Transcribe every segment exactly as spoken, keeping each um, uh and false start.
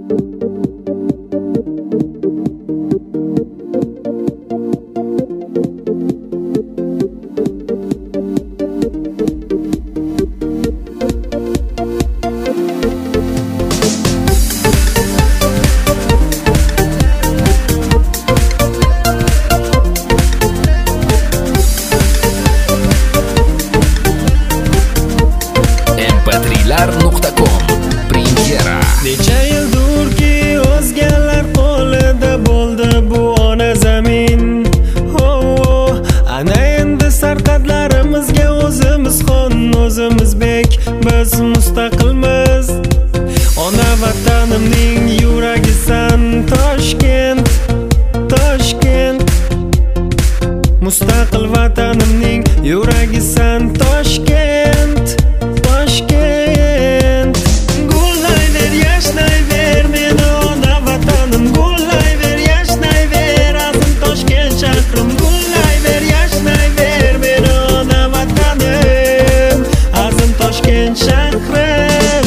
nuqta com Premyera. Necha yildirki o'zgalar qo'lida bo'ldi bu ona zamin. Oh, ana endi sarqatlarimizga o'zimiz xon, o'zimiz bek, biz mustaqilmiz. Ona vatanimning yuragisan Toshkent, Toshkent. Mustaqil vatanimning yuragisan Toshkent, Toshkent. Gullayver, yashnayver meni ona vatanim, gullayver, yashnayver azim Toshkent shahrim, gullayver, yashnayver meni ona vatanim, azim Toshkent shahrim.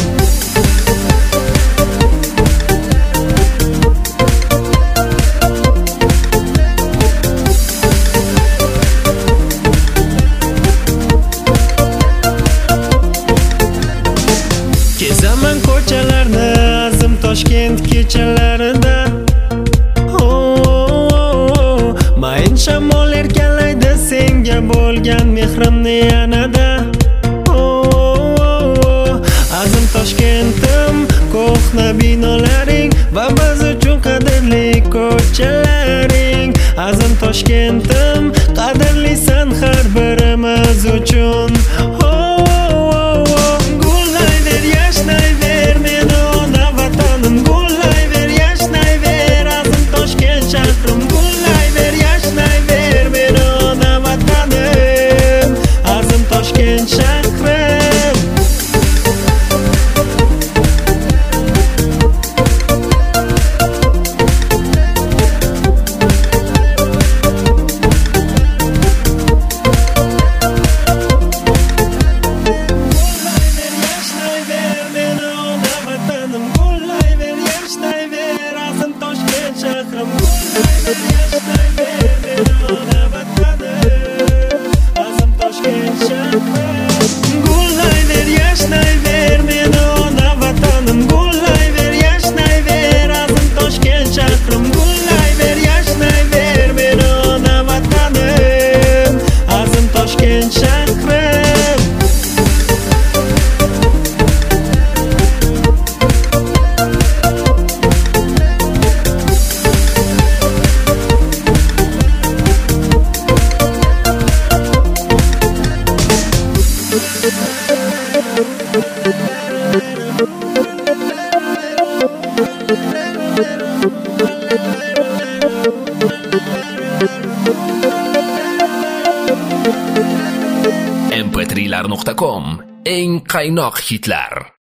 Kezaman ko'chalarni azim Toshkent kechalarida. Oh, oh, oh. Mayin shamol erkalaydi senga bo'lgan mehrimni yanada. Oh, oh, oh. Azim Toshkentim, ko'hna binolaring va biz uchun qadrli ko'chalaring. Azim Toshkentim, qadrlisan har birimiz uchun. Oh, oh, oh. Gullayver, yashnayver meni ona vatanim, gullayver, yashnayver azim Toshkent shahrim, gullayver, yashnayver meni ona vatanim, azim Toshkent shahrim. Gullayver, yashnayver meni ona vatanim, gullayver, yashnayver azim Toshkent shahrim, gullayver, yashnayver meni ona vatanim, azim Toshkent shahrim. em pe tre lar nuqta com eng qaynoq hitlar.